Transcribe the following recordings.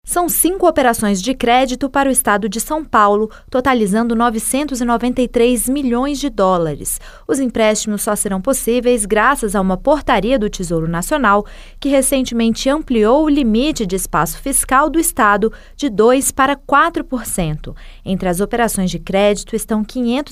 São 5 operações de crédito para o estado de São Paulo, totalizando 993 milhões de dólares. Os empréstimos só serão possíveis graças a uma portaria do Tesouro Nacional, que recentemente ampliou o limite de espaço fiscal do estado de 2% para 4%. Entre as operações de crédito estão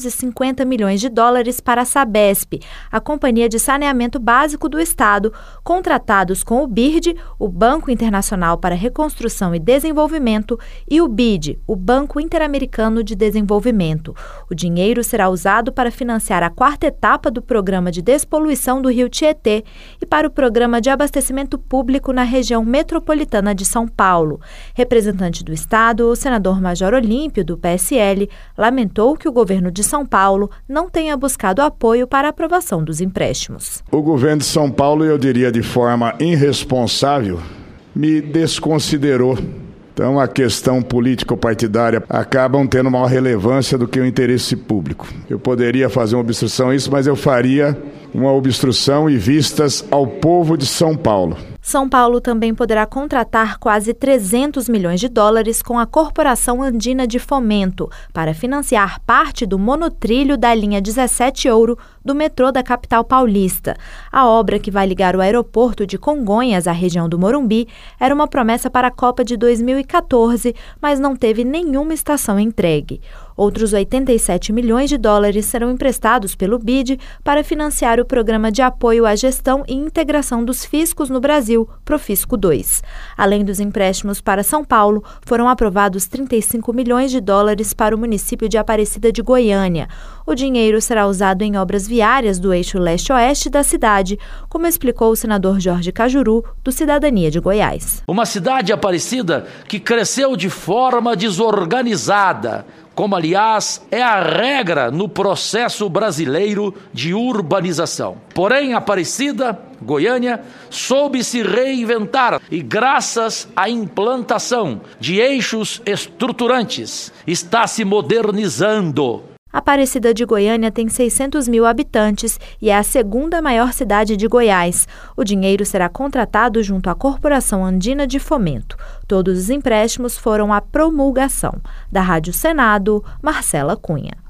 550 milhões de dólares para a Sabesp, a Companhia de Saneamento Básico do Estado, contratados com o BIRD, o Banco Internacional para Reconstrução e Desenvolvimento, e o BID, o Banco Interamericano de Desenvolvimento. O dinheiro será usado para financiar a 4ª etapa do Programa de Despoluição do Rio Tietê e para o Programa de Abastecimento Público na região metropolitana de São Paulo. Representante do Estado, o senador Major Olímpio, do PSL, lamentou que o governo de São Paulo não tenha buscado apoio para a aprovação dos empréstimos. O governo de São Paulo, eu diria de forma irresponsável, me desconsiderou. Então, a questão político-partidária acabam tendo maior relevância do que o interesse público. Eu poderia fazer uma obstrução a isso, mas eu faria uma obstrução e vistas ao povo de São Paulo. São Paulo também poderá contratar quase 300 milhões de dólares com a Corporação Andina de Fomento para financiar parte do monotrilho da linha 17 Ouro do metrô da capital paulista. A obra, que vai ligar o aeroporto de Congonhas à região do Morumbi, era uma promessa para a Copa de 2014, mas não teve nenhuma estação entregue. Outros 87 milhões de dólares serão emprestados pelo BID para financiar o Programa de Apoio à Gestão e Integração dos Fiscos no Brasil, Profisco 2. Além dos empréstimos para São Paulo, foram aprovados 35 milhões de dólares para o município de Aparecida de Goiânia. O dinheiro será usado em obras viárias do eixo leste-oeste da cidade, como explicou o senador Jorge Cajuru, do Cidadania de Goiás. Uma cidade, Aparecida, que cresceu de forma desorganizada, como, aliás, é a regra no processo brasileiro de urbanização. Porém, Aparecida, Goiânia, soube se reinventar e, graças à implantação de eixos estruturantes, está se modernizando. Aparecida de Goiânia tem 600 mil habitantes e é a 2ª maior cidade de Goiás. O dinheiro será contratado junto à Corporação Andina de Fomento. Todos os empréstimos foram à promulgação. Da Rádio Senado, Marcela Cunha.